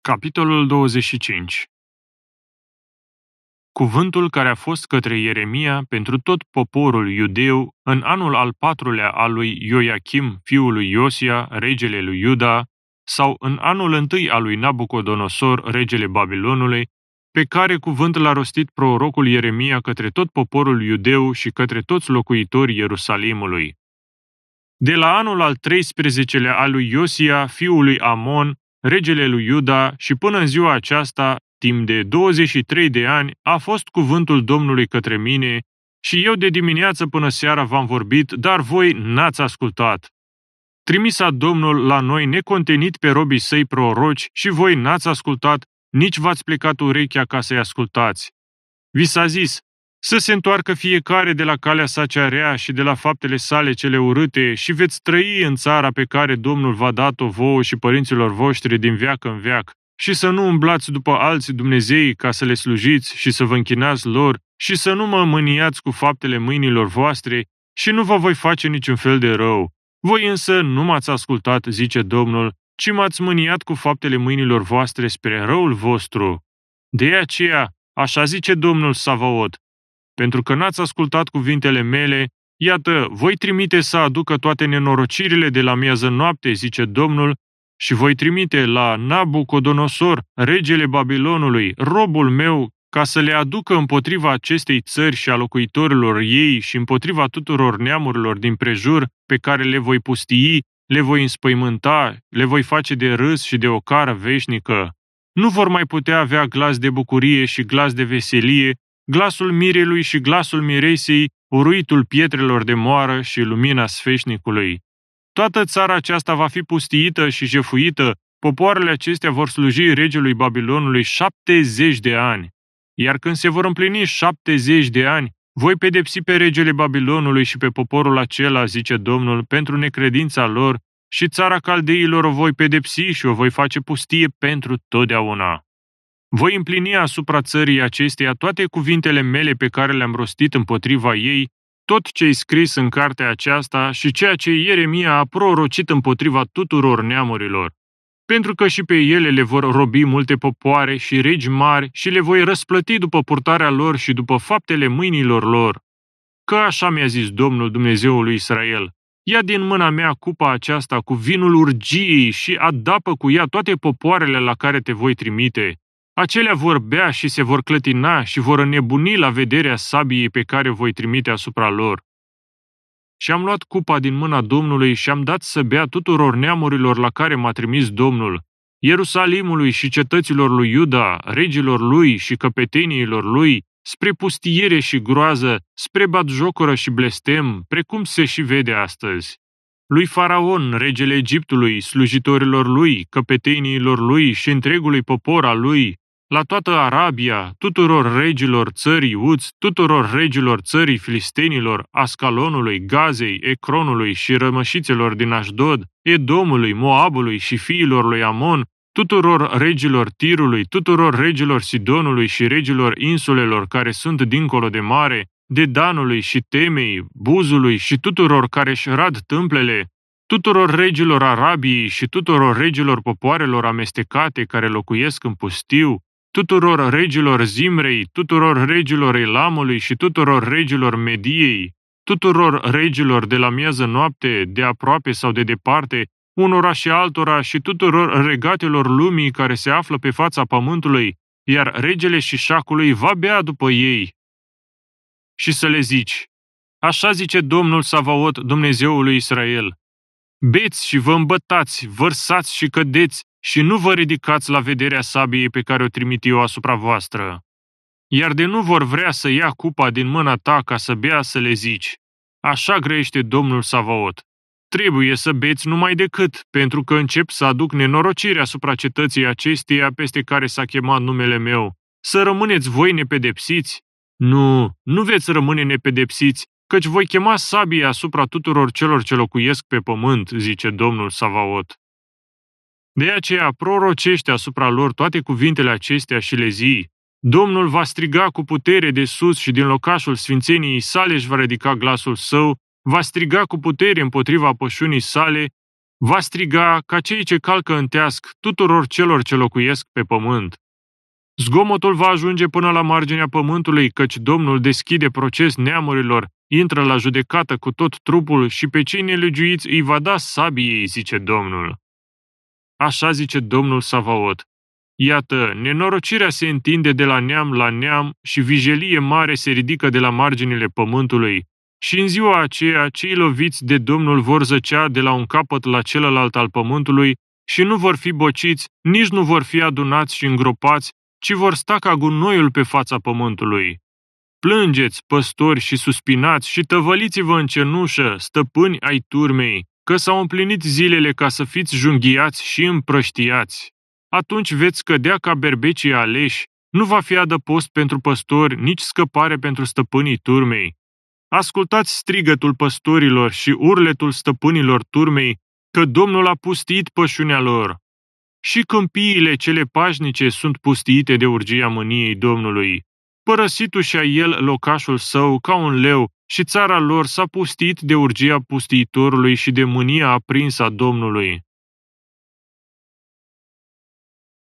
Capitolul 25. Cuvântul care a fost către Ieremia pentru tot poporul iudeu în anul al 4-lea al lui Ioachim, fiul lui Iosia, regele lui Iuda, sau în anul 1 al lui Nabucodonosor, regele Babilonului, pe care cuvânt l-a rostit prorocul Ieremia către tot poporul iudeu și către toți locuitorii Ierusalimului. De la anul al 13-lea al lui Iosia, fiul lui Amon, regele lui Iuda, și până în ziua aceasta, timp de 23 de ani, a fost cuvântul Domnului către mine și eu de dimineață până seara v-am vorbit, dar voi n-ați ascultat. Trimisa Domnul la noi necontenit pe robii săi proroci și voi n-ați ascultat, nici v-ați plecat urechea ca să-i ascultați. Vi s-a zis, să se întoarcă fiecare de la calea sa cea rea și de la faptele sale cele urâte și veți trăi în țara pe care Domnul v-a dat-o vouă și părinților voștri din veac în veac, și să nu umblați după alți Dumnezei ca să le slujiți și să vă închinați lor și să nu mă mâniați cu faptele mâinilor voastre și nu vă voi face niciun fel de rău. Voi însă nu m-ați ascultat, zice Domnul, ci m-ați mâniat cu faptele mâinilor voastre spre răul vostru. De aceea, așa zice Domnul Savaot, pentru că n-ați ascultat cuvintele mele, iată, voi trimite să aducă toate nenorocirile de la miază noapte, zice Domnul, și voi trimite la Nabucodonosor, regele Babilonului, robul meu, ca să le aducă împotriva acestei țări și a locuitorilor ei și împotriva tuturor neamurilor din prejur pe care le voi pustii, le voi înspăimânta, le voi face de râs și de ocară veșnică. Nu vor mai putea avea glas de bucurie și glas de veselie, glasul mirelui și glasul miresei, uruitul pietrelor de moară și lumina sfeșnicului. Toată țara aceasta va fi pustiită și jefuită, popoarele acestea vor sluji regelui Babilonului 70 de ani. Iar când se vor împlini 70 de ani, voi pedepsi pe regele Babilonului și pe poporul acela, zice Domnul, pentru necredința lor, și țara caldeilor o voi pedepsi și o voi face pustie pentru totdeauna. Voi împlini asupra țării acesteia toate cuvintele mele pe care le-am rostit împotriva ei, tot ce-i scris în cartea aceasta și ceea ce Ieremia a prorocit împotriva tuturor neamurilor. Pentru că și pe ele le vor robi multe popoare și regi mari și le voi răsplăti după purtarea lor și după faptele mâinilor lor. Că așa mi-a zis Domnul Dumnezeul lui Israel, ia din mâna mea cupa aceasta cu vinul urgiei și adapă cu ea toate popoarele la care te voi trimite. Acelea vor bea și se vor clătina și vor înnebuni la vederea sabiei pe care voi trimite asupra lor. Și am luat cupa din mâna Domnului și am dat să bea tuturor neamurilor la care m-a trimis Domnul, Ierusalimului și cetăților lui Iuda, regilor lui și căpeteniilor lui, spre pustiere și groază, spre batjocură și blestem, precum se și vede astăzi. Lui Faraon, regele Egiptului, slujitorilor lui, căpeteniilor lui și întregului popor al lui, la toată Arabia, tuturor regilor țării Uț, tuturor regilor țării Filistenilor, Ascalonului, Gazei, Ecronului și rămășițelor din Așdod, Edomului, Moabului și fiilor lui Amon, tuturor regilor Tirului, tuturor regilor Sidonului și regilor insulelor care sunt dincolo de mare, de Danului și Temei, Buzului și tuturor care își rad tâmplele, tuturor regilor Arabiei și tuturor regilor popoarelor amestecate care locuiesc în pustiu, tuturor regilor Zimrei, tuturor regilor Elamului și tuturor regilor Mediei, tuturor regilor de la miază noapte, de aproape sau de departe, unora și altora și tuturor regatelor lumii care se află pe fața pământului, iar regele Șișacului va bea după ei. Și să le zici, așa zice Domnul Savaot, Dumnezeul lui Israel, beți și vă îmbătați, vărsați și cădeți și nu vă ridicați la vederea sabiei pe care o trimit eu asupra voastră. Iar de nu vor vrea să ia cupa din mâna ta ca să bea, să le zici, așa grăiește Domnul Savaot. Trebuie să beți numai decât, pentru că încep să aduc nenorocire asupra cetății acesteia peste care s-a chemat numele meu. Să rămâneți voi nepedepsiți? Nu veți rămâne nepedepsiți, căci voi chema sabie asupra tuturor celor ce locuiesc pe pământ, zice Domnul Savaot. De aceea prorocește asupra lor toate cuvintele acestea și le zi, Domnul va striga cu putere de sus și din locașul sfințeniei sale își va ridica glasul său, va striga cu putere împotriva pășunii sale Va striga ca cei ce calcă în teasc tuturor celor ce locuiesc pe pământ. Zgomotul va ajunge până la marginea pământului, căci Domnul deschide proces neamurilor, intră la judecată cu tot trupul și pe cei nelegiuiți îi va da sabiei, zice Domnul. Așa zice Domnul Savaot. Iată, nenorocirea se întinde de la neam la neam și vijelie mare se ridică de la marginile pământului. Și în ziua aceea, cei loviți de Domnul vor zăcea de la un capăt la celălalt al pământului și nu vor fi bociți, nici nu vor fi adunați și îngropați, ci vor sta ca gunoiul pe fața pământului. Plângeți, păstori, și suspinați și tăvăliți-vă în cenușă, stăpâni ai turmei, că s-au împlinit zilele ca să fiți junghiați și împrăștiați. Atunci veți cădea ca berbecii aleși, nu va fi adăpost pentru păstori, nici scăpare pentru stăpânii turmei. Ascultați strigătul păstorilor și urletul stăpânilor turmei, că Domnul a pustit pășunea lor. Și câmpiile cele pașnice sunt pustiite de urgia mâniei Domnului. Părăsitu-și-a el locașul său ca un leu și țara lor s-a pustit de urgia pustiitorului și de mânia aprinsă a Domnului.